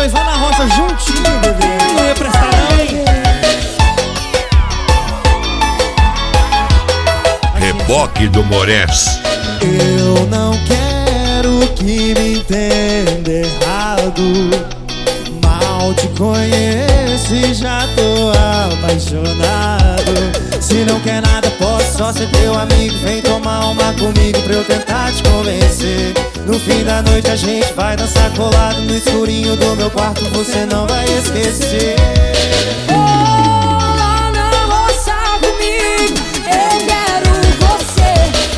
nós lá na roça juntinho, bebê. Não ia prestar não, hein? Reboque do Morés. Eu não quero que me entenda errado. Mal te conheço e já tô apaixonado. Se não quer nada, posso só ser teu amigo. Vem tomar uma comigo pra eu tentar te convencer. No fim da noite a gente vai dançar colado no escurinho do meu quarto, você não vai esquecer. Lá na roça comigo, eu quero você.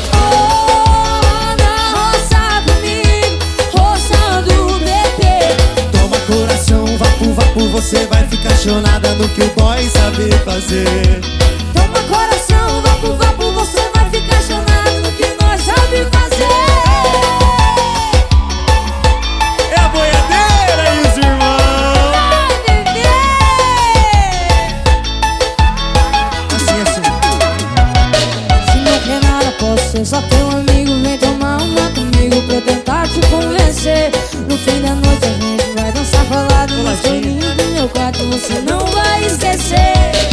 Lá na roça comigo, roçando bebê. Toma coração, vapo, você vai ficar chonada no que o boy sabe fazer. Toma coração, vapo, você vai ficar chonado no que nós sabe fazer. É a boiadeira e os irmãos. Vai, bebê. Assim. Se não quer nada, posso ser só teu amigo. Vem tomar uma comigo pra eu tentar te convencer. No fim da noite a gente vai dançar colado no escurinho do meu quarto, você não vai esquecer.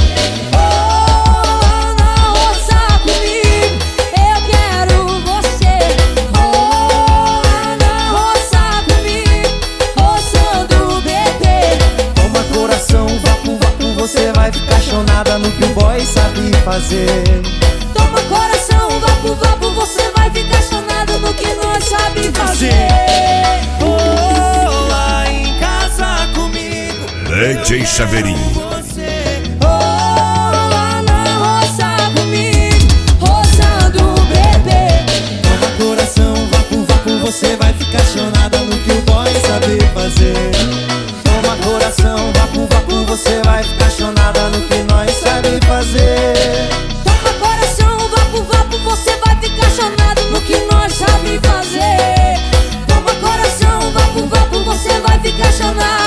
Você vai ficar chonada no que o boy sabe fazer. Toma coração, vapo, você vai ficar chonado no que nós sabe fazer. Oh, lá em casa comigo, DJ Chaveirinho. você. Lá na roça comigo, roçando bebê. Toma coração, vapo, você vai ficar chonada no que o boy sabe fazer. Toma coração, vapo, você vai ficar chonada no que nós sabe fazer. Toma coração, vapo, você vai ficar chonado no que nós sabe fazer. Toma coração, vapo, você vai ficar chonado.